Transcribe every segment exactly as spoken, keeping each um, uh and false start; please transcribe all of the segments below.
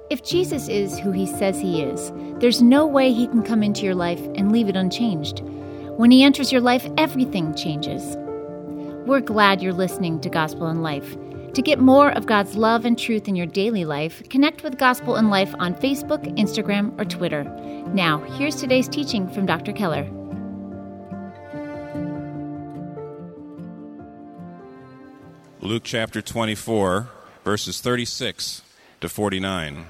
If Jesus is who he says he is, there's no way he can come into your life and leave it unchanged. When he enters your life, everything changes. We're glad you're listening to Gospel in Life. To get more of God's love and truth in your daily life, connect with Gospel in Life on Facebook, Instagram, or Twitter. Now, here's today's teaching from Doctor Keller. Luke chapter twenty-four, verses thirty-six to forty-nine.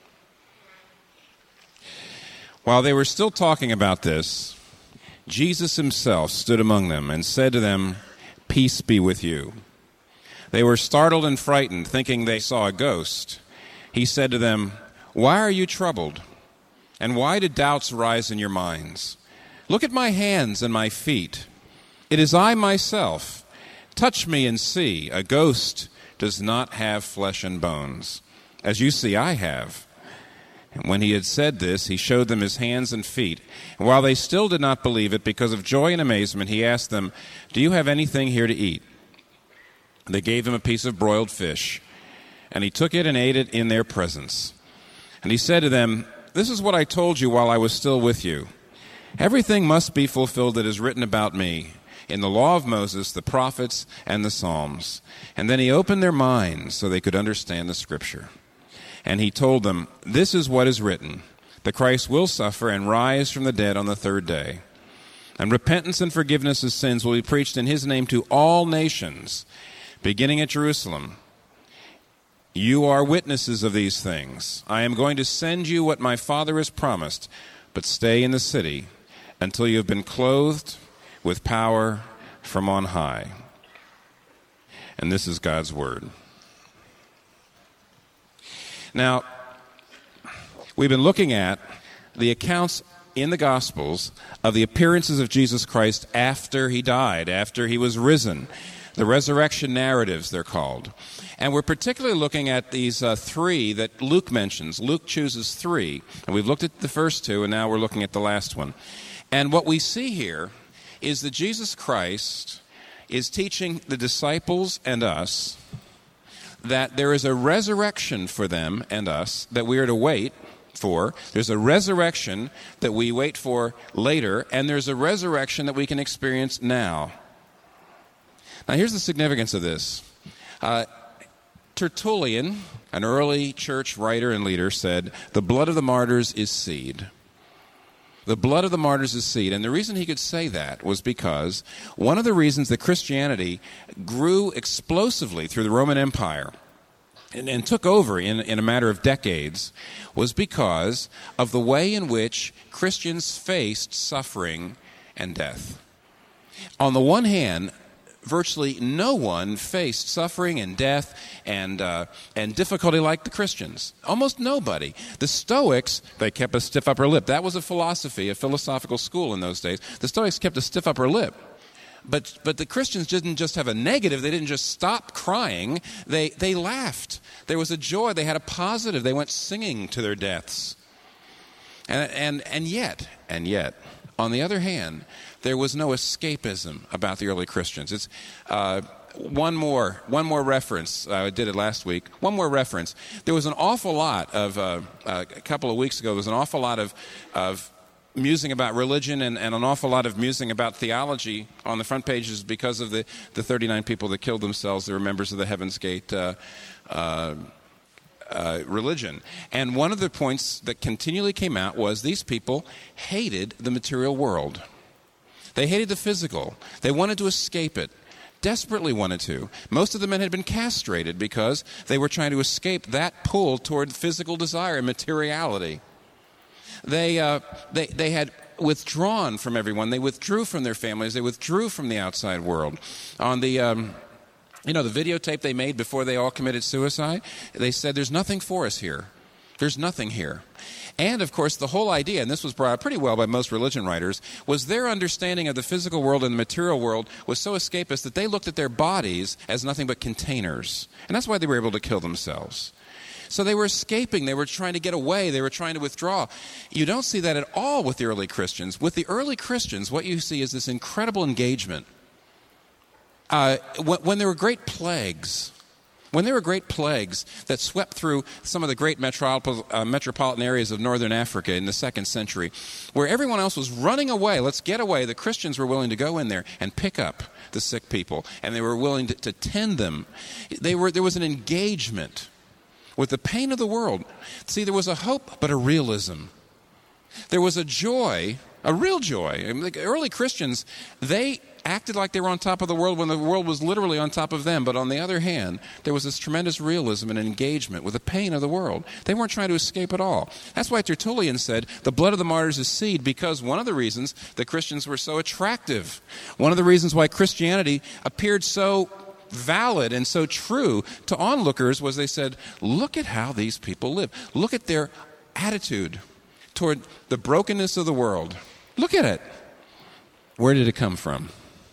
While they were still talking about this, Jesus himself stood among them and said to them, "Peace be with you." They were startled and frightened, thinking they saw a ghost. He said to them, "Why are you troubled? And why do doubts rise in your minds? Look at my hands and my feet. It is I myself. Touch me and see. A ghost does not have flesh and bones, as you see I have." And when he had said this, he showed them his hands and feet. And while they still did not believe it, because of joy and amazement, he asked them, "Do you have anything here to eat?" They gave him a piece of broiled fish, and he took it and ate it in their presence. And he said to them, "This is what I told you while I was still with you. Everything must be fulfilled that is written about me in the law of Moses, the prophets, and the Psalms." And then he opened their minds so they could understand the Scripture. And he told them, "This is what is written, that Christ will suffer and rise from the dead on the third day. And repentance and forgiveness of sins will be preached in his name to all nations, beginning at Jerusalem. You are witnesses of these things. I am going to send you what my Father has promised, but stay in the city until you have been clothed with power from on high." And this is God's word. Now, we've been looking at the accounts in the Gospels of the appearances of Jesus Christ after he died, after he was risen. The resurrection narratives, they're called. And we're particularly looking at these uh, three that Luke mentions. Luke chooses three, and we've looked at the first two, and now we're looking at the last one. And what we see here is that Jesus Christ is teaching the disciples and us that there is a resurrection for them and us that we are to wait for. There's a resurrection that we wait for later, and there's a resurrection that we can experience now. Now, here's the significance of this. Uh, Tertullian, an early church writer and leader, said, "The blood of the martyrs is seed." The blood of the martyrs is seed. And the reason he could say that was because one of the reasons that Christianity grew explosively through the Roman Empire and, and took over in, in a matter of decades was because of the way in which Christians faced suffering and death. On the one hand, virtually no one faced suffering and death and uh, and difficulty like the Christians. Almost nobody. The Stoics, they kept a stiff upper lip. That was a philosophy, a philosophical school in those days. The Stoics kept a stiff upper lip. But but the Christians didn't just have a negative. They didn't just stop crying. They they laughed. There was a joy. They had a positive. They went singing to their deaths. And and and yet, and yet, on the other hand, there was no escapism about the early Christians. It's uh, one more one more reference. Uh, I did it last week. One more reference. There was an awful lot of, uh, uh, a couple of weeks ago, there was an awful lot of, of musing about religion and, and an awful lot of musing about theology on the front pages because of the, the thirty-nine people that killed themselves. They were members of the Heaven's Gate uh, uh, uh, religion. And one of the points that continually came out was these people hated the material world. They hated the physical. They wanted to escape it, desperately wanted to. Most of the men had been castrated because they were trying to escape that pull toward physical desire and materiality. They, uh, they, they had withdrawn from everyone. They withdrew from their families. They withdrew from the outside world. On the, um, you know, the videotape they made before they all committed suicide, they said, "There's nothing for us here. There's nothing here." And, of course, the whole idea, and this was brought out pretty well by most religion writers, was their understanding of the physical world and the material world was so escapist that they looked at their bodies as nothing but containers. And that's why they were able to kill themselves. So they were escaping. They were trying to get away. They were trying to withdraw. You don't see that at all with the early Christians. With the early Christians, what you see is this incredible engagement. Uh, when, when there were great plagues, when there were great plagues that swept through some of the great metropol- uh, metropolitan areas of northern Africa in the second century, where everyone else was running away, let's get away, the Christians were willing to go in there and pick up the sick people, and they were willing to, to tend them. They were, there was an engagement with the pain of the world. See, there was a hope, but a realism. There was a joy, a real joy. I mean, the early Christians, they acted like they were on top of the world when the world was literally on top of them. But on the other hand, there was this tremendous realism and engagement with the pain of the world. They weren't trying to escape at all. That's why Tertullian said, the blood of the martyrs is seed, because one of the reasons the Christians were so attractive, one of the reasons why Christianity appeared so valid and so true to onlookers was they said, look at how these people live. Look at their attitude toward the brokenness of the world. Look at it. Where did it come from?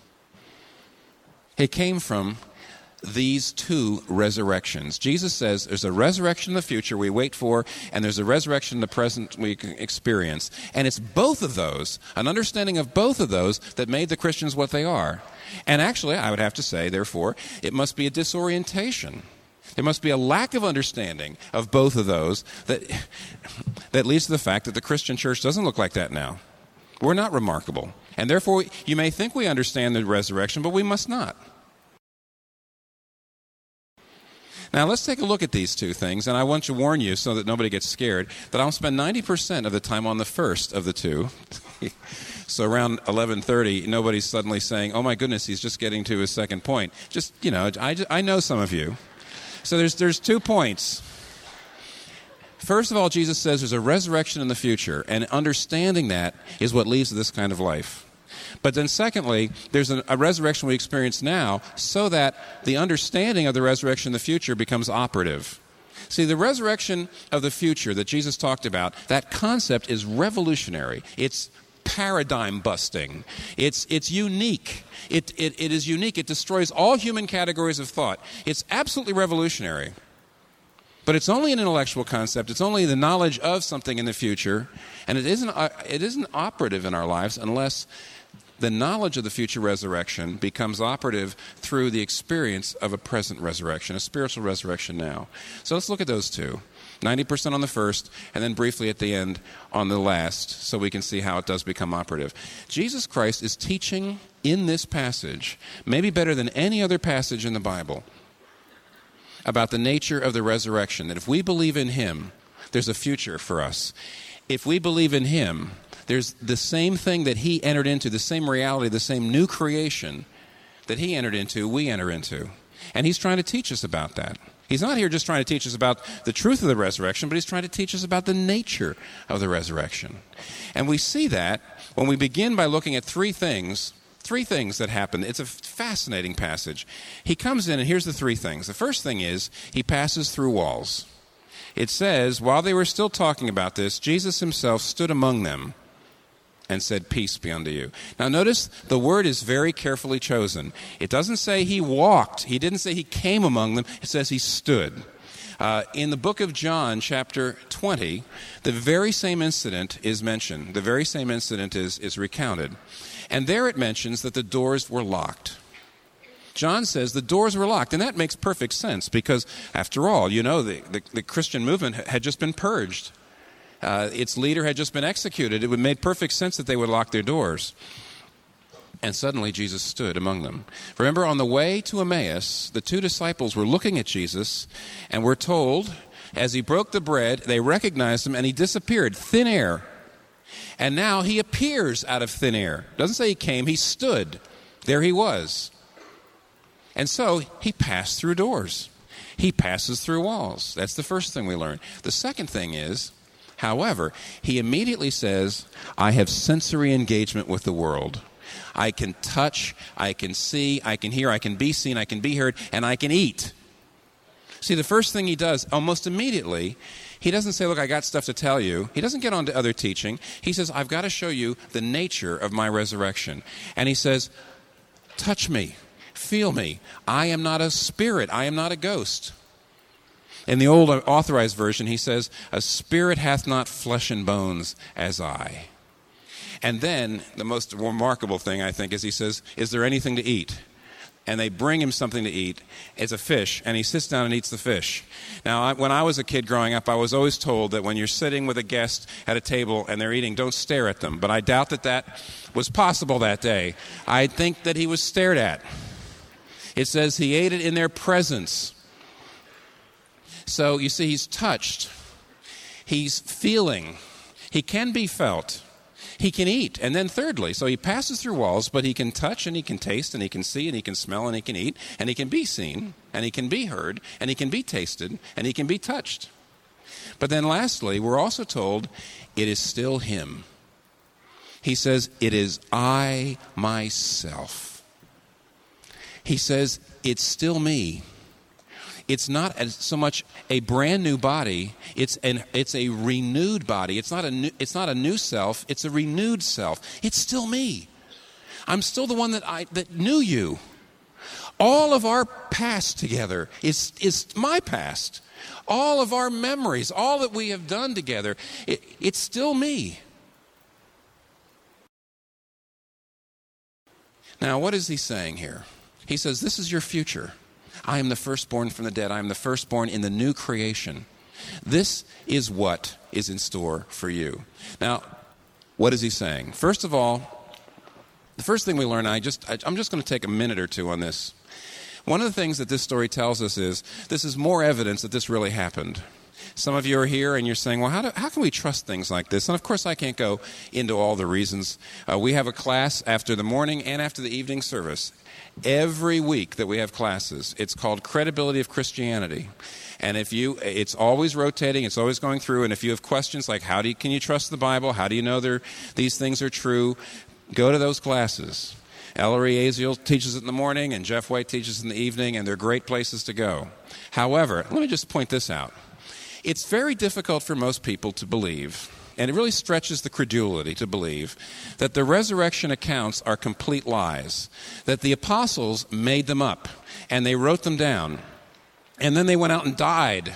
It came from these two resurrections. Jesus says there's a resurrection in the future we wait for, and there's a resurrection in the present we experience. And it's both of those, an understanding of both of those, that made the Christians what they are. And actually, I would have to say, therefore, it must be a disorientation. There must be a lack of understanding of both of those that, that leads to the fact that the Christian church doesn't look like that now. We're not remarkable. And therefore, you may think we understand the resurrection, but we must not. Now, let's take a look at these two things, and I want to warn you so that nobody gets scared that I'll spend ninety percent of the time on the first of the two. So around eleven thirty, nobody's suddenly saying, oh my goodness, he's just getting to his second point. Just, you know, I, I know some of you. So there's there's two points. First of all, Jesus says there's a resurrection in the future, and understanding that is what leads to this kind of life. But then secondly, there's a, a resurrection we experience now so that the understanding of the resurrection in the future becomes operative. See, the resurrection of the future that Jesus talked about, that concept is revolutionary. It's paradigm busting. It's it's unique. It, it it is unique. It destroys all human categories of thought. It's absolutely revolutionary. But it's only an intellectual concept. It's only the knowledge of something in the future, and it isn't uh, it isn't operative in our lives unless the knowledge of the future resurrection becomes operative through the experience of a present resurrection, a spiritual resurrection now. So let's look at those two. ninety percent on the first, and then briefly at the end on the last, so we can see how it does become operative. Jesus Christ is teaching in this passage, maybe better than any other passage in the Bible, about the nature of the resurrection, that if we believe in Him, there's a future for us. If we believe in Him, there's the same thing that He entered into, the same reality, the same new creation that He entered into, we enter into. And He's trying to teach us about that. He's not here just trying to teach us about the truth of the resurrection, but He's trying to teach us about the nature of the resurrection. And we see that when we begin by looking at three things, three things that happen. It's a fascinating passage. He comes in, and here's the three things. The first thing is, He passes through walls. It says, while they were still talking about this, Jesus Himself stood among them and said, peace be unto you. Now notice the word is very carefully chosen. It doesn't say He walked. He didn't say He came among them. It says He stood. Uh, in the book of John, chapter twenty, the very same incident is mentioned. The very same incident is, is recounted. And there it mentions that the doors were locked. John says the doors were locked, and that makes perfect sense because, after all, you know, the, the, the Christian movement had just been purged. Uh, its leader had just been executed. It would make perfect sense that they would lock their doors. And suddenly Jesus stood among them. Remember, on the way to Emmaus, the two disciples were looking at Jesus, and we're told, as He broke the bread, they recognized Him, and He disappeared, thin air. And now He appears out of thin air. Doesn't say He came, He stood. There He was. And so He passed through doors. He passes through walls. That's the first thing we learn. The second thing is, however, He immediately says, I have sensory engagement with the world. I can touch, I can see, I can hear, I can be seen, I can be heard, and I can eat. See, the first thing He does, almost immediately, He doesn't say, look, I got stuff to tell you. He doesn't get on to other teaching. He says, I've got to show you the nature of my resurrection. And He says, touch me, feel me. I am not a spirit. I am not a ghost. In the old Authorized Version, he says, a spirit hath not flesh and bones as I. And then, the most remarkable thing, I think, is he says, is there anything to eat? and they bring him something to eat. It's a fish, and he sits down and eats the fish. Now, I, when I was a kid growing up, I was always told that when you're sitting with a guest at a table and they're eating, don't stare at them. But I doubt that that was possible that day. I think that he was stared at. It says he ate it in their presence. So, you see, he's touched. He's feeling. He can be felt. He can eat. And then thirdly, so he passes through walls, but he can touch and he can taste and he can see and he can smell and he can eat and he can be seen and he can be heard and he can be tasted and he can be touched. But then lastly, we're also told it is still him. He says, it is I myself. He says, it's still me. It's not so much a brand new body, it's an it's a renewed body. It's not a new, it's not a new self, it's a renewed self. It's still me. I'm still the one that I that knew you. All of our past together is is my past. All of our memories, all that we have done together, it, it's still me. Now, what is he saying here? He says, this is your future. I am the firstborn from the dead. I am the firstborn in the new creation. This is what is in store for you. Now, what is he saying? First of all, the first thing we learn, I just, I, I'm just going to take a minute or two on this. One of the things that this story tells us is this is more evidence that this really happened. Some of you are here and you're saying, well, how, do, how can we trust things like this? And of course, I can't go into all the reasons. Uh, we have a class after the morning and after the evening service. Every week that we have classes, it's called Credibility of Christianity. And if you, it's always rotating, it's always going through. And if you have questions like, how do you, can you trust the Bible? How do you know these things are true? Go to those classes. Ellery Aziel teaches it in the morning, and Jeff White teaches it in the evening, and they're great places to go. However, let me just point this out. It's very difficult for most people to believe, and it really stretches the credulity to believe, that the resurrection accounts are complete lies, that the apostles made them up, and they wrote them down, and then they went out and died,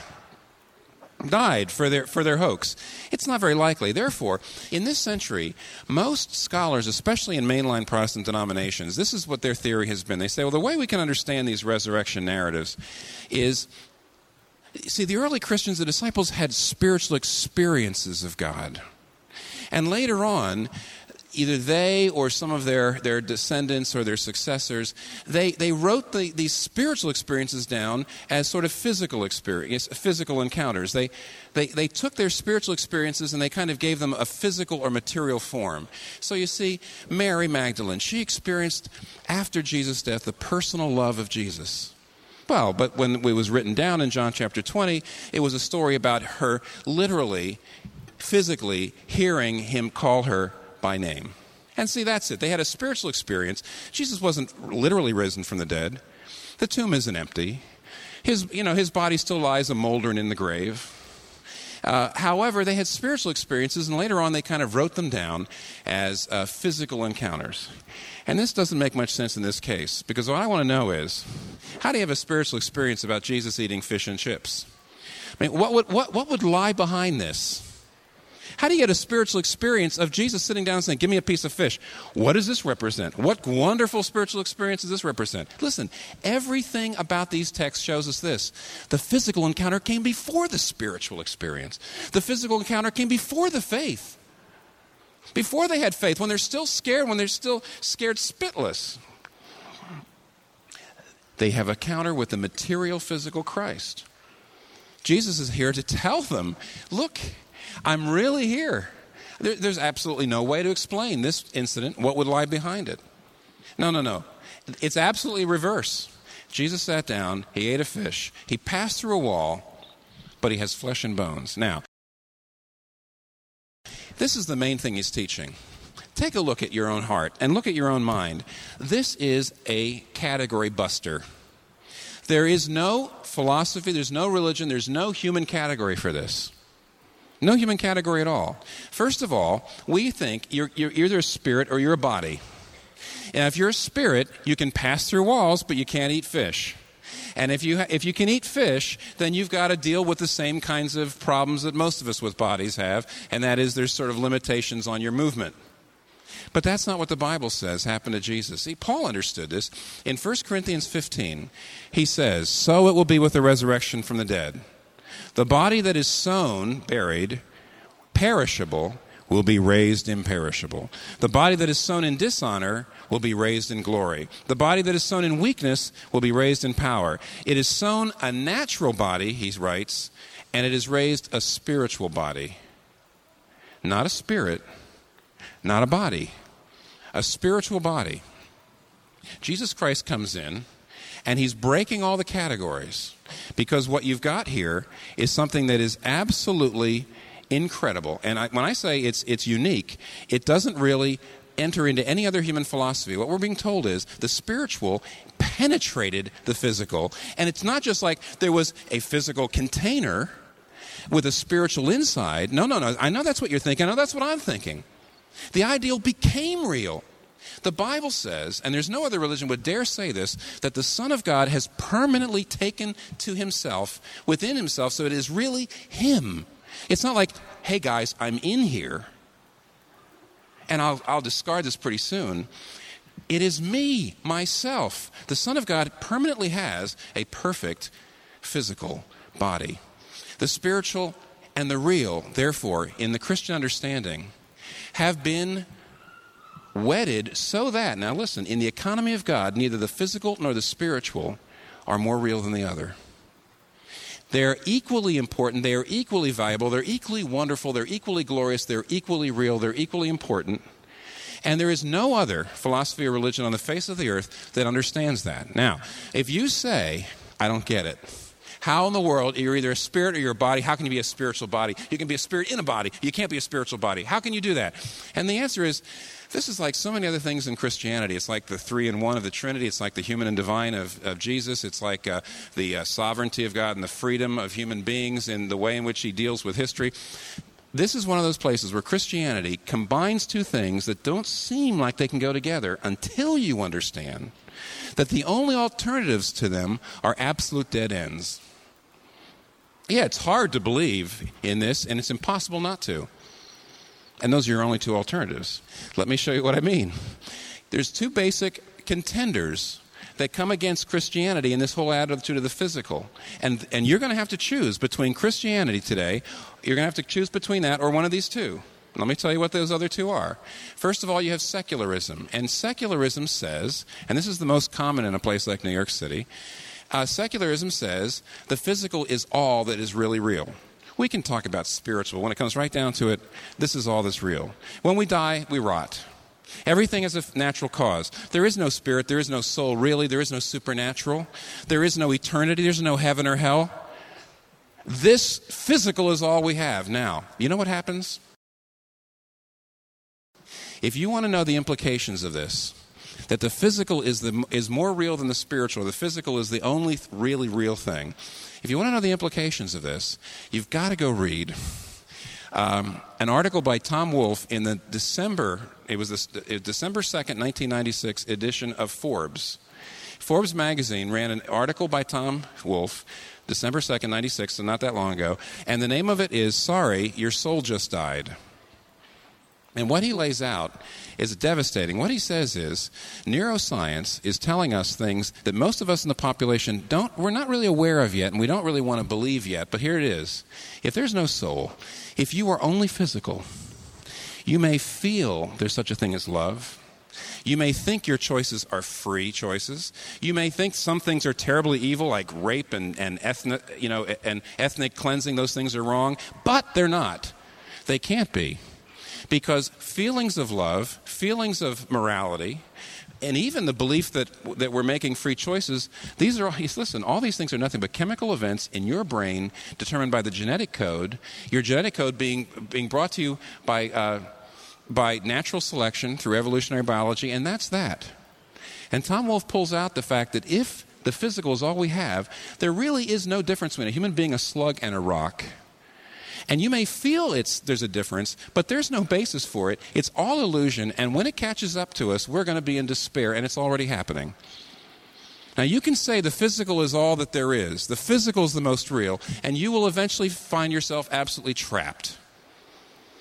died for their for their hoax. It's not very likely. Therefore, in this century, most scholars, especially in mainline Protestant denominations, this is what their theory has been. They say, well, the way we can understand these resurrection narratives is, see, the early Christians, the disciples, had spiritual experiences of God. And later on, either they or some of their, their descendants or their successors, they, they wrote the, these spiritual experiences down as sort of physical experience, physical encounters. They, they, they took their spiritual experiences and they kind of gave them a physical or material form. So you see, Mary Magdalene, she experienced, after Jesus' death, the personal love of Jesus. Well, but when it was written down in John chapter twenty, it was a story about her literally, physically hearing him call her by name. And see, that's it. They had a spiritual experience. Jesus wasn't literally risen from the dead. The tomb isn't empty. His, you know, his body still lies a moldering in the grave. Uh, however, they had spiritual experiences, and later on they kind of wrote them down as uh, physical encounters. And this doesn't make much sense in this case, because what I want to know is, how do you have a spiritual experience about Jesus eating fish and chips? I mean, what would, what, what would lie behind this? How do you get a spiritual experience of Jesus sitting down and saying, give me a piece of fish? What does this represent? What wonderful spiritual experience does this represent? Listen, everything about these texts shows us this. The physical encounter came before the spiritual experience. The physical encounter came before the faith. Before they had faith, when they're still scared, when they're still scared spitless, they have a encounter with the material, physical Christ. Jesus is here to tell them, look, I'm really here. There, there's absolutely no way to explain this incident, what would lie behind it. No, no, no. It's absolutely reverse. Jesus sat down, he ate a fish, he passed through a wall, but he has flesh and bones. Now, this is the main thing he's teaching. Take a look at your own heart and look at your own mind. This is a category buster. There is no philosophy, there's no religion, there's no human category for this. No human category at all. First of all, we think you're, you're either a spirit or you're a body. And if you're a spirit, you can pass through walls, but you can't eat fish. And if you ha- if you can eat fish, then you've got to deal with the same kinds of problems that most of us with bodies have, and that is there's sort of limitations on your movement. But that's not what the Bible says happened to Jesus. See, Paul understood this. In First Corinthians fifteen, he says, "So it will be with the resurrection from the dead. The body that is sown, buried, perishable, will be raised imperishable. The body that is sown in dishonor will be raised in glory. The body that is sown in weakness will be raised in power. It is sown a natural body," he writes, "and it is raised a spiritual body." Not a spirit, not a body, a spiritual body. Jesus Christ comes in, and he's breaking all the categories, because what you've got here is something that is absolutely incredible. And I, when I say it's it's unique, it doesn't really enter into any other human philosophy. What we're being told is the spiritual penetrated the physical, and it's not just like there was a physical container with a spiritual inside. No, no, no. I know that's what you're thinking. I know that's what I'm thinking. The ideal became real. The Bible says, and there's no other religion would dare say this, that the Son of God has permanently taken to himself, within himself, so it is really him. It's not like, hey guys, I'm in here, and I'll, I'll discard this pretty soon. It is me, myself. The Son of God permanently has a perfect physical body. The spiritual and the real, therefore, in the Christian understanding, have been wedded so that, now listen, in the economy of God, neither the physical nor the spiritual are more real than the other. They're equally important, they are equally valuable, they're equally wonderful, they're equally glorious, they're equally real, they're equally important. And there is no other philosophy or religion on the face of the earth that understands that. Now, if you say, I don't get it, how in the world, you're either a spirit or you're a body, how can you be a spiritual body? You can be a spirit in a body, you can't be a spiritual body. How can you do that? And the answer is, this is like so many other things in Christianity. It's like the three in one of the Trinity. It's like the human and divine of, of Jesus. It's like uh, the uh, sovereignty of God and the freedom of human beings in the way in which he deals with history. This is one of those places where Christianity combines two things that don't seem like they can go together until you understand that the only alternatives to them are absolute dead ends. Yeah, it's hard to believe in this, and it's impossible not to. And those are your only two alternatives. Let me show you what I mean. There's two basic contenders that come against Christianity in this whole attitude of the physical. And, and you're going to have to choose between Christianity today, you're going to have to choose between that or one of these two. Let me tell you what those other two are. First of all, you have secularism. And secularism says, and this is the most common in a place like New York City, uh, secularism says the physical is all that is really real. We can talk about spiritual. When it comes right down to it, this is all that's real. When we die, we rot. Everything is a natural cause. There is no spirit. There is no soul, really. There is no supernatural. There is no eternity. There's no heaven or hell. This physical is all we have. Now, you know what happens? If you want to know the implications of this, that the physical is the is more real than the spiritual, the physical is the only really real thing. If you want to know the implications of this, you've got to go read um, an article by Tom Wolfe in the December, it was the December second, nineteen ninety-six edition of Forbes. Forbes magazine ran an article by Tom Wolfe, December second, ninety-six, so not that long ago, and the name of it is, Sorry, Your Soul Just Died. And what he lays out is devastating. What he says is neuroscience is telling us things that most of us in the population don't, we're not really aware of yet, and we don't really want to believe yet. But here it is. If there's no soul, if you are only physical, you may feel there's such a thing as love. You may think your choices are free choices. You may think some things are terribly evil, like rape and, and ethnic, you know, and ethnic cleansing. Those things are wrong, but they're not. They can't be. Because feelings of love, feelings of morality, and even the belief that that we're making free choices, these are all, listen, all these things are nothing but chemical events in your brain determined by the genetic code, your genetic code being being brought to you by uh, by natural selection through evolutionary biology, and that's that. And Tom Wolfe pulls out the fact that if the physical is all we have, there really is no difference between a human being, a slug, and a rock. And you may feel it's there's a difference, but there's no basis for it. It's all illusion, and when it catches up to us, we're going to be in despair, and it's already happening. Now, you can say the physical is all that there is. The physical is the most real, and you will eventually find yourself absolutely trapped.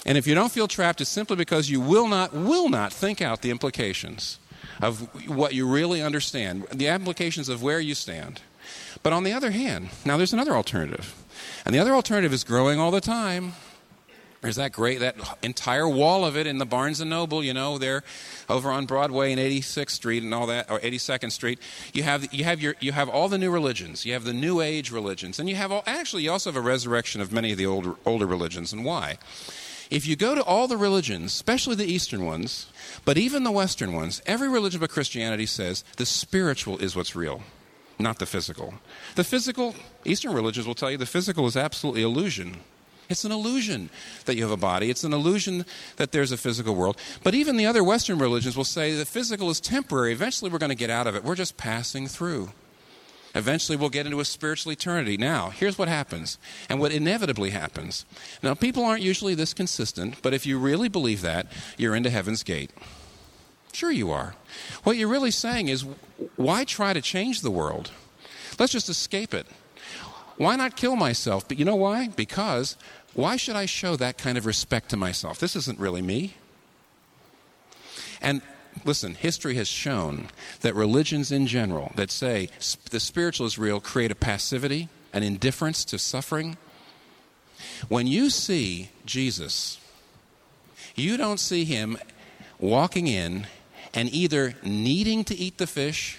And if you don't feel trapped, it's simply because you will not, will not think out the implications of what you really understand, the implications of where you stand. But on the other hand, now there's another alternative. And the other alternative is growing all the time. There's that great, that entire wall of it in the Barnes and Noble, you know, there over on Broadway and eighty-sixth Street and all that, or eighty-second Street. You have you have your you have all the new religions. You have the New Age religions, and you have all, actually you also have a resurrection of many of the older older religions. And why? If you go to all the religions, especially the Eastern ones, but even the Western ones, every religion but Christianity says the spiritual is what's real, not the physical. The physical, Eastern religions will tell you the physical is absolutely illusion. It's an illusion that you have a body. It's an illusion that there's a physical world. But even the other Western religions will say the physical is temporary. Eventually we're going to get out of it. We're just passing through. Eventually we'll get into a spiritual eternity. Now, here's what happens, and what inevitably happens. Now, people aren't usually this consistent, but if you really believe that, you're into Heaven's Gate. Sure you are. What you're really saying is, why try to change the world? Let's just escape it. Why not kill myself? But you know why? Because why should I show that kind of respect to myself? This isn't really me. And listen, history has shown that religions in general that say the spiritual is real create a passivity, an indifference to suffering. When you see Jesus, you don't see him walking in and either needing to eat the fish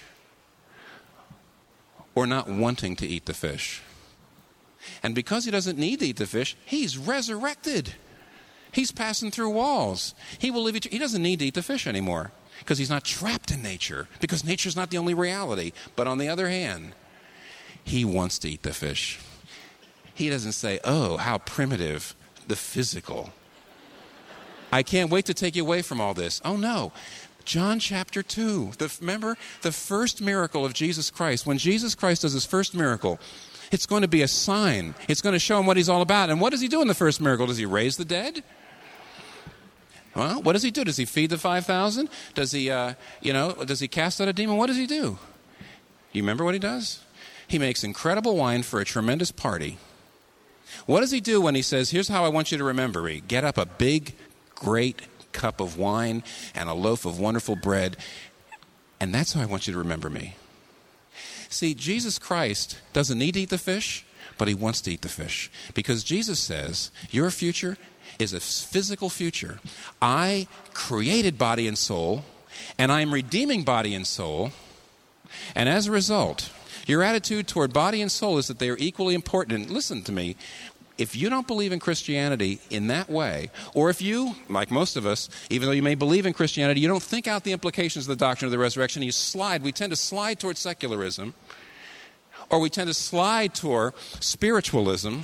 or not wanting to eat the fish. And because he doesn't need to eat the fish, he's resurrected. He's passing through walls. He will live. He doesn't need to eat the fish anymore because he's not trapped in nature, because nature's not the only reality. But on the other hand, he wants to eat the fish. He doesn't say, oh, how primitive, the physical. I can't wait to take you away from all this. Oh, no. John chapter two. The, remember the first miracle of Jesus Christ. When Jesus Christ does his first miracle, it's going to be a sign. It's going to show him what he's all about. And what does he do in the first miracle? Does he raise the dead? Well, what does he do? Does he feed the five thousand? Does he, uh, you know, does he cast out a demon? What does he do? You remember what he does? He makes incredible wine for a tremendous party. What does he do when he says, here's how I want you to remember me? Get up a big, great cup of wine and a loaf of wonderful bread, and that's how I want you to remember me. See, Jesus Christ doesn't need to eat the fish, but he wants to eat the fish. Because Jesus says, your future is a physical future. I created body and soul, and I'm redeeming body and soul. And as a result, your attitude toward body and soul is that they are equally important. And listen to me, if you don't believe in Christianity in that way, or if you, like most of us, even though you may believe in Christianity, you don't think out the implications of the doctrine of the resurrection, you slide, we tend to slide toward secularism, or we tend to slide toward spiritualism,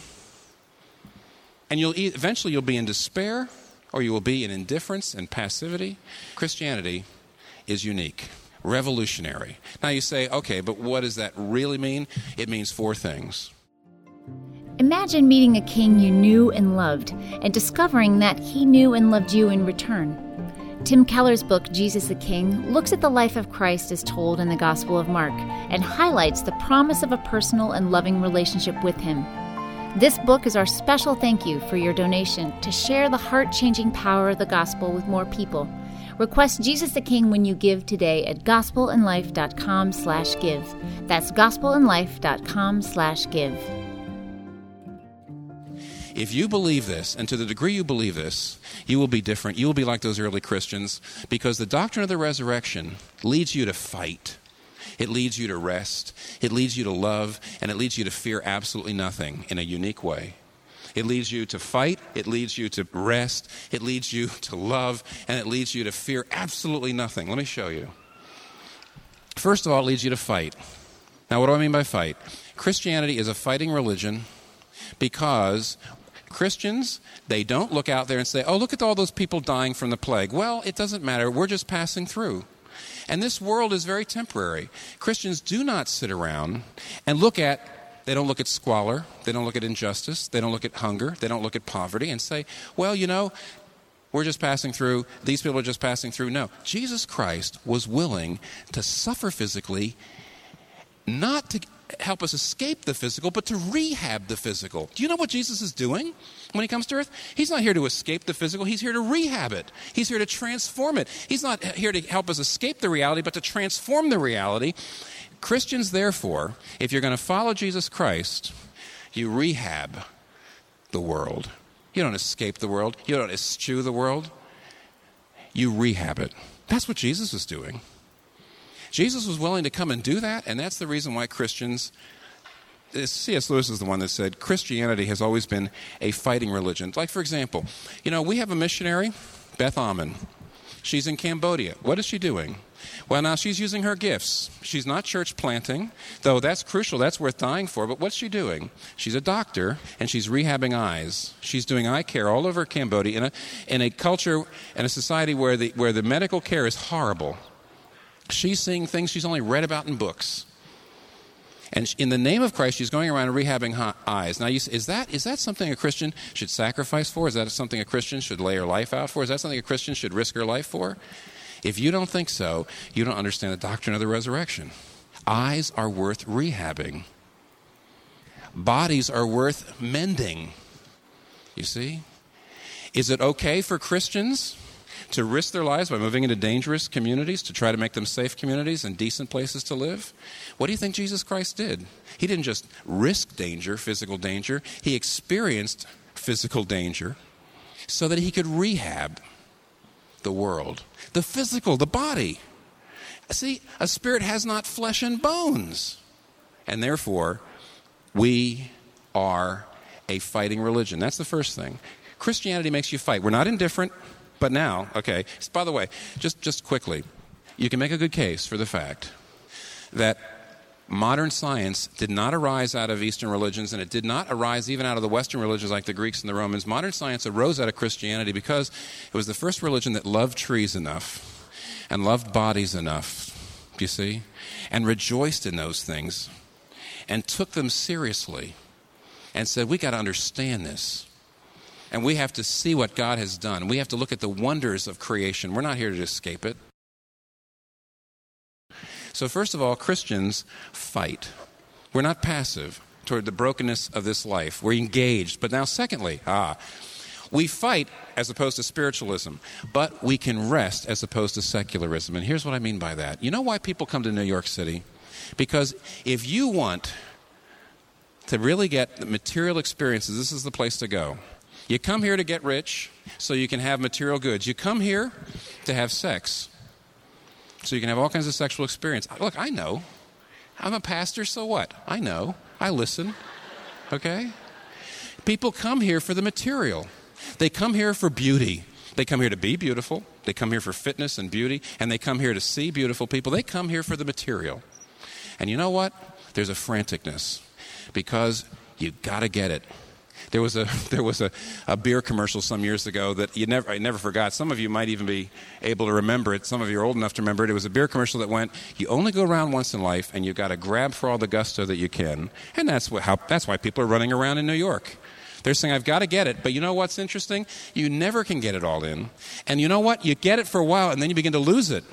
and you'll e- eventually you'll be in despair, or you will be in indifference and passivity. Christianity is unique, revolutionary. Now you say, okay, but what does that really mean? It means four things. Imagine meeting a king you knew and loved and discovering that he knew and loved you in return. Tim Keller's book, Jesus the King, looks at the life of Christ as told in the Gospel of Mark and highlights the promise of a personal and loving relationship with him. This book is our special thank you for your donation to share the heart-changing power of the gospel with more people. Request Jesus the King when you give today at gospelandlife.com slash give. That's gospelandlife.com slash give. If you believe this, and to the degree you believe this, you will be different. You will be like those early Christians, because the doctrine of the resurrection leads you to fight. It leads you to rest. It leads you to love, and it leads you to fear absolutely nothing in a unique way. It leads you to fight. It leads you to rest. It leads you to love, and it leads you to fear absolutely nothing. Let me show you. First of all, it leads you to fight. Now, what do I mean by fight? Christianity is a fighting religion because Christians, they don't look out there and say, oh, look at all those people dying from the plague. Well, it doesn't matter. We're just passing through. And this world is very temporary. Christians do not sit around and look at, they don't look at squalor, they don't look at injustice, they don't look at hunger, they don't look at poverty and say, well, you know, we're just passing through, these people are just passing through. No, Jesus Christ was willing to suffer physically, not to help us escape the physical, but to rehab the physical. Do you know what Jesus is doing when he comes to earth? He's not here to escape the physical. He's here to rehab it. He's here to transform it. He's not here to help us escape the reality, but to transform the reality. Christians, therefore, if you're going to follow Jesus Christ, you rehab the world. You don't escape the world. You don't eschew the world. You rehab it. That's what Jesus was doing. Jesus was willing to come and do that, and that's the reason why Christians, C S Lewis is the one that said, Christianity has always been a fighting religion. Like, for example, you know, we have a missionary, Beth Amen. She's in Cambodia. What is she doing? Well, now she's using her gifts. She's not church planting, though that's crucial. That's worth dying for. But what's she doing? She's a doctor, and she's rehabbing eyes. She's doing eye care all over Cambodia in a in a culture and a society where the where the medical care is horrible. She's seeing things she's only read about in books. And in the name of Christ, she's going around and rehabbing eyes. Now, you, is that is that something a Christian should sacrifice for? Is that something a Christian should lay her life out for? Is that something a Christian should risk her life for? If you don't think so, you don't understand the doctrine of the resurrection. Eyes are worth rehabbing. Bodies are worth mending. You see? Is it okay for Christians to risk their lives by moving into dangerous communities to try to make them safe communities and decent places to live? What do you think Jesus Christ did? He didn't just risk danger, physical danger. He experienced physical danger so that he could rehab the world. The physical, the body. See, a spirit has not flesh and bones. And therefore, we are a fighting religion. That's the first thing. Christianity makes you fight. We're not indifferent. But now, okay, by the way, just, just quickly, you can make a good case for the fact that modern science did not arise out of Eastern religions, and it did not arise even out of the Western religions like the Greeks and the Romans. Modern science arose out of Christianity because it was the first religion that loved trees enough and loved bodies enough, do you see, and rejoiced in those things and took them seriously and said, we got to understand this. And we have to see what God has done. We have to look at the wonders of creation. We're not here to escape it. So first of all, Christians fight. We're not passive toward the brokenness of this life. We're engaged. But now secondly, ah, we fight as opposed to spiritualism, but we can rest as opposed to secularism. And here's what I mean by that. You know why people come to New York City? Because if you want to really get the material experiences, this is the place to go. You come here to get rich so you can have material goods. You come here to have sex so you can have all kinds of sexual experience. Look, I know. I'm a pastor, so what? I know. I listen. Okay? People come here for the material. They come here for beauty. They come here to be beautiful. They come here for fitness and beauty. And they come here to see beautiful people. They come here for the material. And you know what? There's a franticness because you got to get it. There was a there was a, a beer commercial some years ago that you never I never forgot. Some of you might even be able to remember it. Some of you are old enough to remember it. It was a beer commercial that went, you only go around once in life, and you've got to grab for all the gusto that you can. And that's what how that's why people are running around in New York. They're saying, I've got to get it. But you know what's interesting? You never can get it all in. And you know what? You get it for a while, and then you begin to lose it.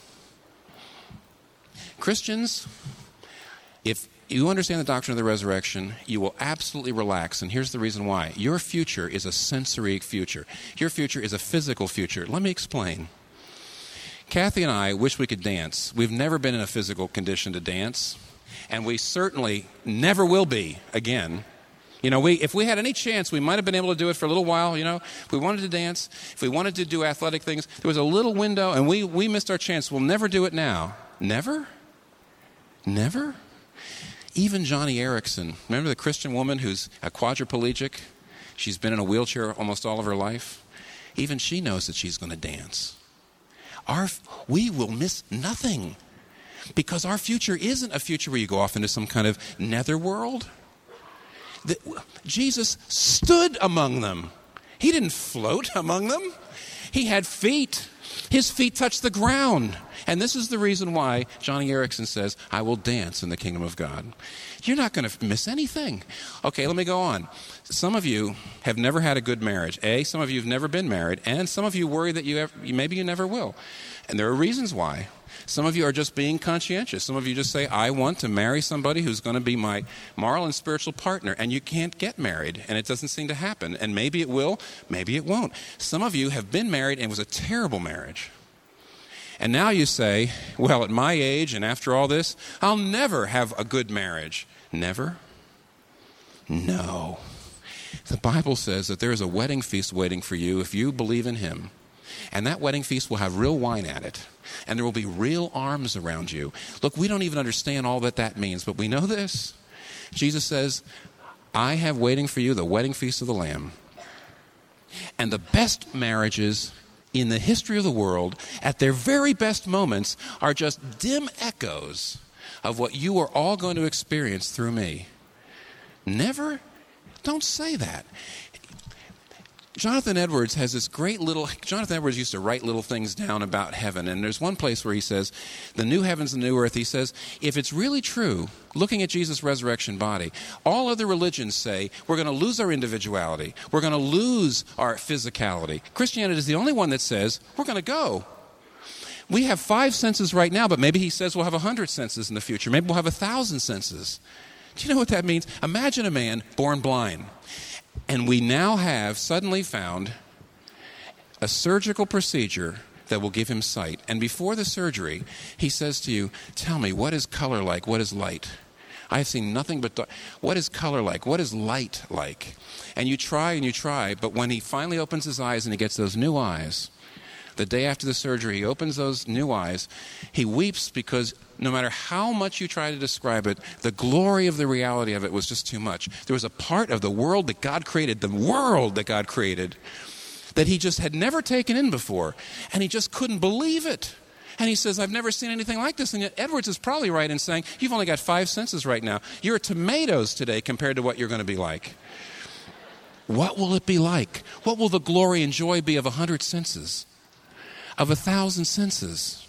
Christians, if you understand the doctrine of the resurrection, you will absolutely relax. And here's the reason why. Your future is a sensory future. Your future is a physical future. Let me explain. Kathy and I wish we could dance. We've never been in a physical condition to dance. And we certainly never will be again. You know, we if we had any chance, we might have been able to do it for a little while, you know. If we wanted to dance, if we wanted to do athletic things, there was a little window, and we, we missed our chance. We'll never do it now. Never? Never? Even Johnny Erickson, remember the Christian woman who's a quadriplegic? She's been in a wheelchair almost all of her life. Even she knows that she's going to dance. Our, we will miss nothing because our future isn't a future where you go off into some kind of netherworld. The, Jesus stood among them. He didn't float among them. He had feet. His feet touched the ground. And this is the reason why Johnny Erickson says, I will dance in the kingdom of God. You're not going to miss anything. Okay, let me go on. Some of you have never had a good marriage. A, some of you have never been married. And some of you worry that you have, maybe you never will. And there are reasons why. Some of you are just being conscientious. Some of you just say, I want to marry somebody who's going to be my moral and spiritual partner, and you can't get married, and it doesn't seem to happen. And maybe it will, maybe it won't. Some of you have been married, and it was a terrible marriage. And now you say, well, at my age and after all this, I'll never have a good marriage. Never? No. The Bible says that there is a wedding feast waiting for you if you believe in him. And that wedding feast will have real wine at it. And there will be real arms around you. Look, we don't even understand all that that means, but we know this. Jesus says, I have waiting for you the wedding feast of the Lamb. And the best marriages in the history of the world, at their very best moments, are just dim echoes of what you are all going to experience through me. Never? Don't say that. Jonathan Edwards has this great little... Jonathan Edwards used to write little things down about heaven, and there's one place where he says, the new heavens and the new earth, he says, if it's really true, looking at Jesus' resurrection body, all other religions say we're going to lose our individuality, we're going to lose our physicality. Christianity is the only one that says we're going to go. We have five senses right now, but maybe he says we'll have a hundred senses in the future. Maybe we'll have a thousand senses. Do you know what that means? Imagine a man born blind. And we now have suddenly found a surgical procedure that will give him sight. And before the surgery, he says to you, tell me, what is color like? What is light? I have seen nothing but dark. What is color like? What is light like? And you try and you try, but when he finally opens his eyes and he gets those new eyes, the day after the surgery, he opens those new eyes. He weeps because no matter how much you try to describe it, the glory of the reality of it was just too much. There was a part of the world that God created, the world that God created, that he just had never taken in before. And he just couldn't believe it. And he says, I've never seen anything like this. And yet Edwards is probably right in saying, you've only got five senses right now. You're tomatoes today compared to what you're going to be like. What will it be like? What will the glory and joy be of a hundred senses? Of a thousand senses?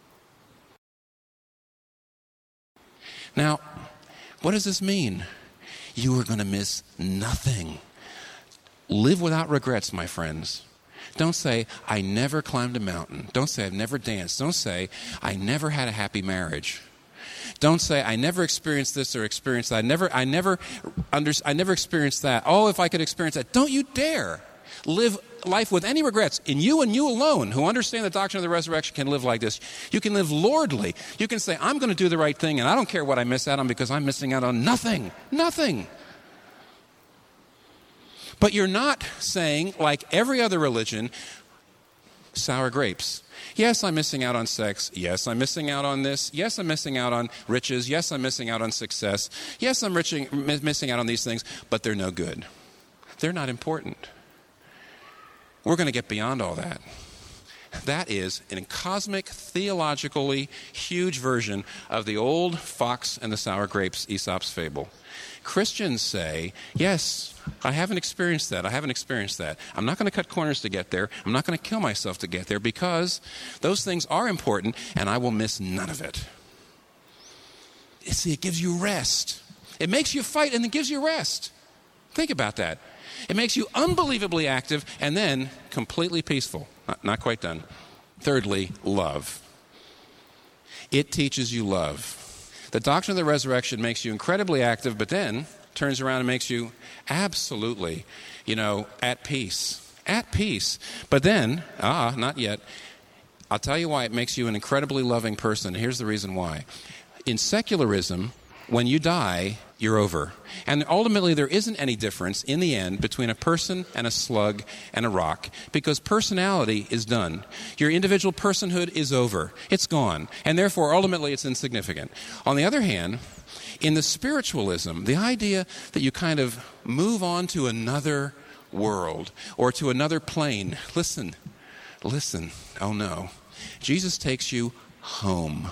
Now, what does this mean? You are going to miss nothing. Live without regrets, my friends. Don't say, I never climbed a mountain. Don't say, I've never danced. Don't say, I never had a happy marriage. Don't say, I never experienced this or experienced that. I never, I never, under, I never experienced that. Oh, if I could experience that. Don't you dare live life with any regrets. And you and you alone, who understand the doctrine of the resurrection, can live like this. You can live lordly. You can say, I'm going to do the right thing, and I don't care what I miss out on because I'm missing out on nothing. Nothing. But you're not saying, like every other religion, sour grapes. Yes, I'm missing out on sex. Yes, I'm missing out on this. Yes, I'm missing out on riches. Yes, I'm missing out on success. Yes, I'm riching, missing out on these things, but they're no good. They're not important. We're going to get beyond all that. That is a cosmic, theologically huge version of the old fox and the sour grapes Aesop's fable. Christians say, yes, I haven't experienced that. I haven't experienced that. I'm not going to cut corners to get there. I'm not going to kill myself to get there because those things are important and I will miss none of it. You see, it gives you rest. It makes you fight and it gives you rest. Think about that. It makes you unbelievably active and then completely peaceful. Not, not quite done. Thirdly, love. It teaches you love. The doctrine of the resurrection makes you incredibly active, but then turns around and makes you absolutely, you know, at peace. At peace. But then, ah, not yet. I'll tell you why it makes you an incredibly loving person. Here's the reason why. In secularism, when you die, you're over. And ultimately, there isn't any difference in the end between a person and a slug and a rock because personality is done. Your individual personhood is over. It's gone. And therefore, ultimately, it's insignificant. On the other hand, in the spiritualism, the idea that you kind of move on to another world or to another plane, listen, listen, oh no. Jesus takes you home.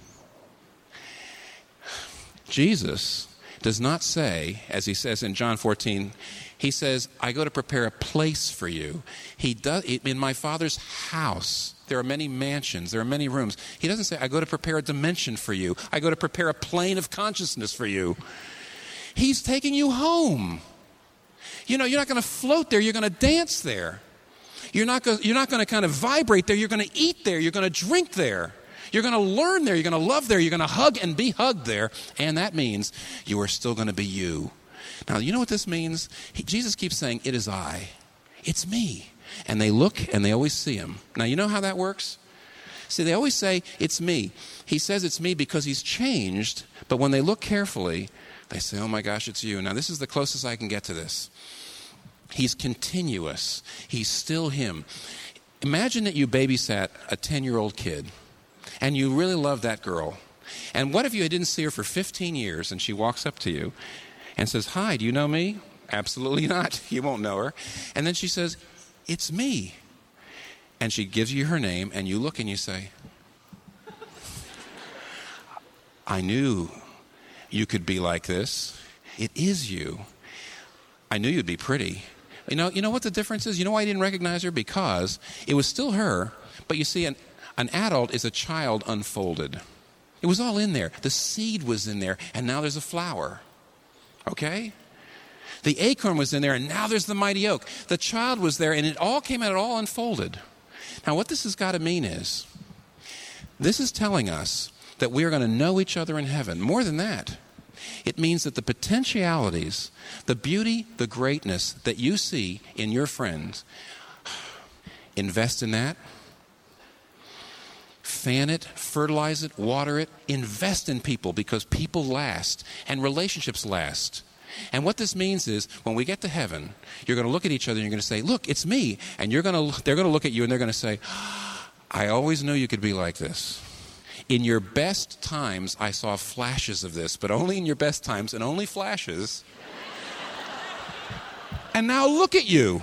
Jesus does not say, as he says in John fourteen, he says, I go to prepare a place for you. He does, in my Father's house, there are many mansions, there are many rooms. He doesn't say, I go to prepare a dimension for you. I go to prepare a plane of consciousness for you. He's taking you home. You know, you're not going to float there, you're going to dance there. You're not going, you're not going to kind of vibrate there, you're going to eat there, you're going to drink there. You're going to learn there. You're going to love there. You're going to hug and be hugged there. And that means you are still going to be you. Now, you know what this means? He, Jesus keeps saying, it is I. It's me. And they look and they always see him. Now, you know how that works? See, they always say, it's me. He says it's me because he's changed. But when they look carefully, they say, oh my gosh, it's you. Now, this is the closest I can get to this. He's continuous. He's still him. Imagine that you babysat a ten-year-old kid, and you really love that girl. And what if you didn't see her for fifteen years, and she walks up to you and says, hi, do you know me? Absolutely not. You won't know her. And then she says, it's me. And she gives you her name, and you look and you say, I knew you could be like this. It is you. I knew you'd be pretty. You know, you know what the difference is? You know why I didn't recognize her? Because it was still her, but you see, an, an adult is a child unfolded. It was all in there. The seed was in there, and now there's a flower. Okay? The acorn was in there, and now there's the mighty oak. The child was there, and it all came out, it all unfolded. Now, what this has got to mean is, this is telling us that we are going to know each other in heaven. More than that, it means that the potentialities, the beauty, the greatness that you see in your friends, invest in that. Fan it, fertilize it, water it, invest in people because people last and relationships last. And what this means is when we get to heaven, you're going to look at each other and you're going to say, look, it's me. And you're going to, they're going to look at you and they're going to say, I always knew you could be like this. In your best times, I saw flashes of this, but only in your best times and only flashes. And now look at you.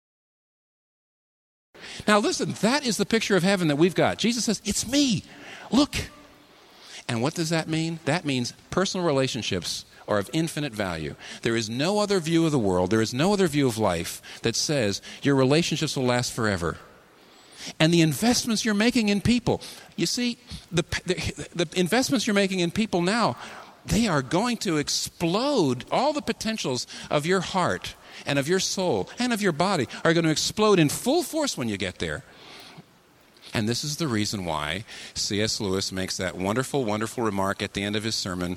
Now listen, that is the picture of heaven that we've got. Jesus says, it's me. Look. And what does that mean? That means personal relationships are of infinite value. There is no other view of the world, there is no other view of life that says your relationships will last forever. And the investments you're making in people, you see, the, the, the investments you're making in people now, they are going to explode. All the potentials of your heart and of your soul and of your body are going to explode in full force when you get there. And this is the reason why C S Lewis makes that wonderful, wonderful remark at the end of his sermon,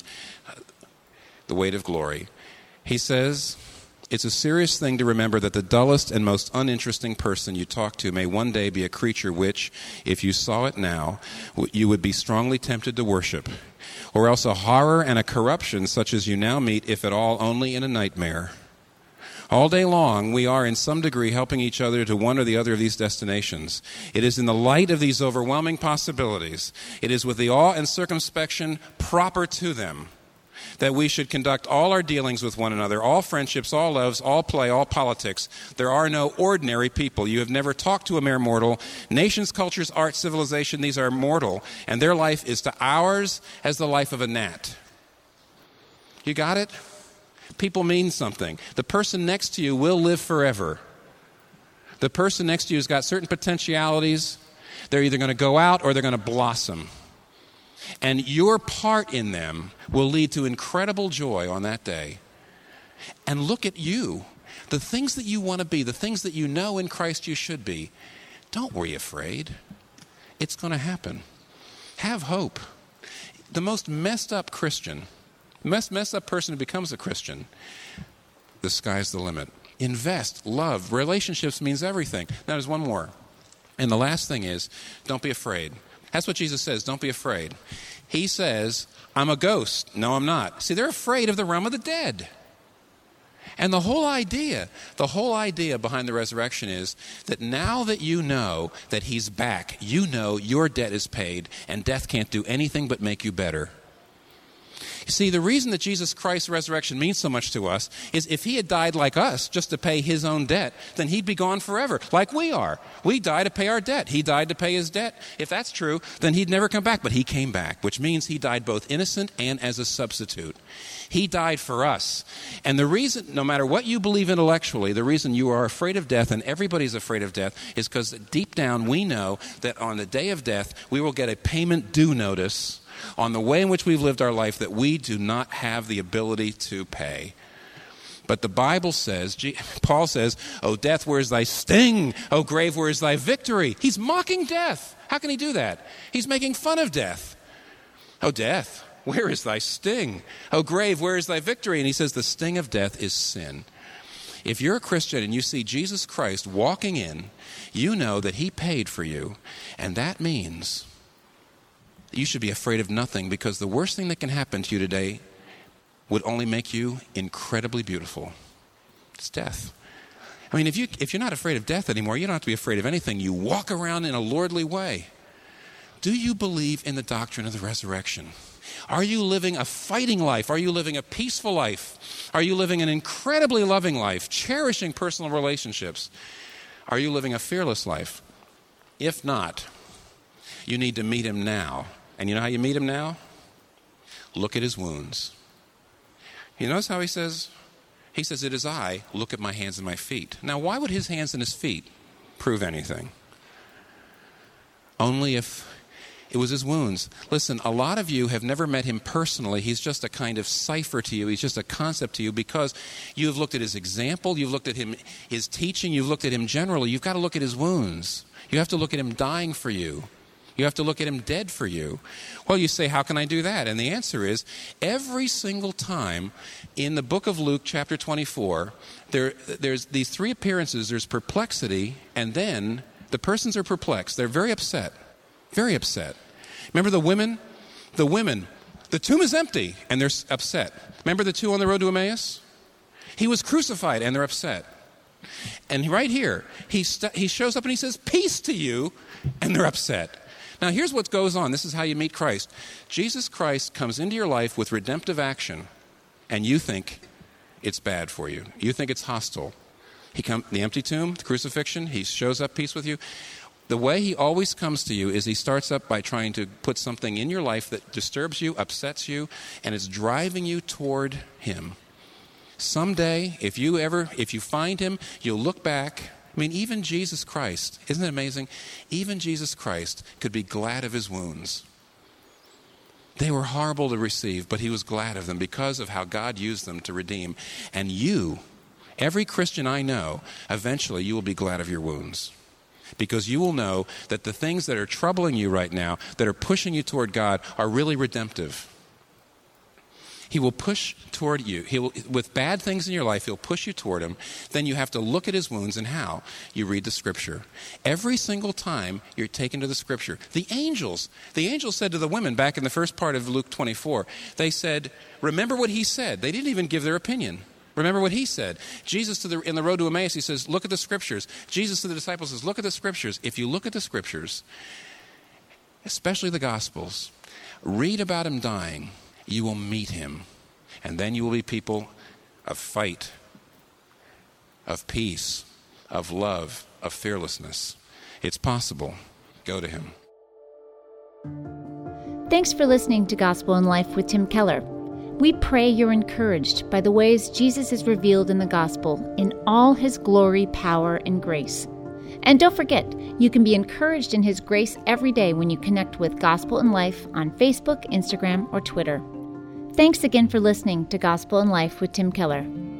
The Weight of Glory. He says, it's a serious thing to remember that the dullest and most uninteresting person you talk to may one day be a creature which, if you saw it now, you would be strongly tempted to worship, or else a horror and a corruption such as you now meet, if at all, only in a nightmare. All day long, we are in some degree helping each other to one or the other of these destinations. It is in the light of these overwhelming possibilities, it is with the awe and circumspection proper to them, that we should conduct all our dealings with one another, all friendships, all loves, all play, all politics. There are no ordinary people. You have never talked to a mere mortal. Nations, cultures, art, civilization, these are mortal, and their life is to ours as the life of a gnat. You got it? People mean something. The person next to you will live forever. The person next to you has got certain potentialities. They're either going to go out or they're going to blossom. And your part in them will lead to incredible joy on that day. And look at you. The things that you want to be, the things that you know in Christ you should be, don't be afraid. It's going to happen. Have hope. The most messed up Christian, messed, messed up person who becomes a Christian, the sky's the limit. Invest, love, relationships means everything. Now there's one more. And the last thing is, don't be afraid. That's what Jesus says, don't be afraid. He says, I'm a ghost. No, I'm not. See, they're afraid of the realm of the dead. And the whole idea, the whole idea behind the resurrection is that now that you know that he's back, you know your debt is paid and death can't do anything but make you better. You see, the reason that Jesus Christ's resurrection means so much to us is if he had died like us just to pay his own debt, then he'd be gone forever, like we are. We die to pay our debt. He died to pay his debt. If that's true, then he'd never come back. But he came back, which means he died both innocent and as a substitute. He died for us. And the reason, no matter what you believe intellectually, the reason you are afraid of death, and everybody's afraid of death, is because deep down we know that on the day of death, we will get a payment due notice on the way in which we've lived our life that we do not have the ability to pay. But the Bible says, Paul says, "O death, where is thy sting? O grave, where is thy victory?" He's mocking death. How can he do that? He's making fun of death. Oh, death, where is thy sting? Oh, grave, where is thy victory? And he says the sting of death is sin. If you're a Christian and you see Jesus Christ walking in, you know that he paid for you, and that means you should be afraid of nothing, because the worst thing that can happen to you today would only make you incredibly beautiful. It's death. I mean, if, you, if you're not afraid of death anymore, you don't have to be afraid of anything. You walk around in a lordly way. Do you believe in the doctrine of the resurrection? Are you living a fighting life? Are you living a peaceful life? Are you living an incredibly loving life, cherishing personal relationships? Are you living a fearless life? If not, you need to meet him now. And you know how you meet him now? Look at his wounds. You notice how he says, he says, it is I, look at my hands and my feet. Now, why would his hands and his feet prove anything? Only if it was his wounds. Listen, a lot of you have never met him personally. He's just a kind of cipher to you. He's just a concept to you because you have looked at his example. You've looked at him, his teaching. You've looked at him generally. You've got to look at his wounds. You have to look at him dying for you. You have to look at him dead for you. Well, you say, how can I do that? And the answer is, every single time in the book of Luke, chapter twenty-four, there, there's these three appearances. There's perplexity, and then the persons are perplexed. They're very upset, very upset. Remember the women? The women. The tomb is empty, and they're upset. Remember the two on the road to Emmaus? He was crucified, and they're upset. And right here, he, st- he shows up and he says, peace to you, and they're upset. Now, here's what goes on. This is how you meet Christ. Jesus Christ comes into your life with redemptive action, and you think it's bad for you. You think it's hostile. He comes, the empty tomb, the crucifixion, he shows up peace with you. The way he always comes to you is he starts up by trying to put something in your life that disturbs you, upsets you, and it's driving you toward him. Someday, if you ever, if you find him, you'll look back. I mean, even Jesus Christ, isn't it amazing? Even Jesus Christ could be glad of his wounds. They were horrible to receive, but he was glad of them because of how God used them to redeem. And you, every Christian I know, eventually you will be glad of your wounds. Because you will know that the things that are troubling you right now, that are pushing you toward God, are really redemptive. He will push toward you. He will, with bad things in your life, he'll push you toward him. Then you have to look at his wounds, and how? You read the scripture. Every single time you're taken to the scripture. The angels, the angels said to the women back in the first part of Luke twenty-four, they said, remember what he said. They didn't even give their opinion. Remember what he said. Jesus to the, in the road to Emmaus, he says, look at the scriptures. Jesus to the disciples says, look at the scriptures. If you look at the scriptures, especially the Gospels, read about him dying, you will meet him. And then you will be people of fight, of peace, of love, of fearlessness. It's possible. Go to him. Thanks for listening to Gospel in Life with Tim Keller. We pray you're encouraged by the ways Jesus is revealed in the gospel in all his glory, power, and grace. And don't forget, you can be encouraged in his grace every day when you connect with Gospel in Life on Facebook, Instagram, or Twitter. Thanks again for listening to Gospel in Life with Tim Keller.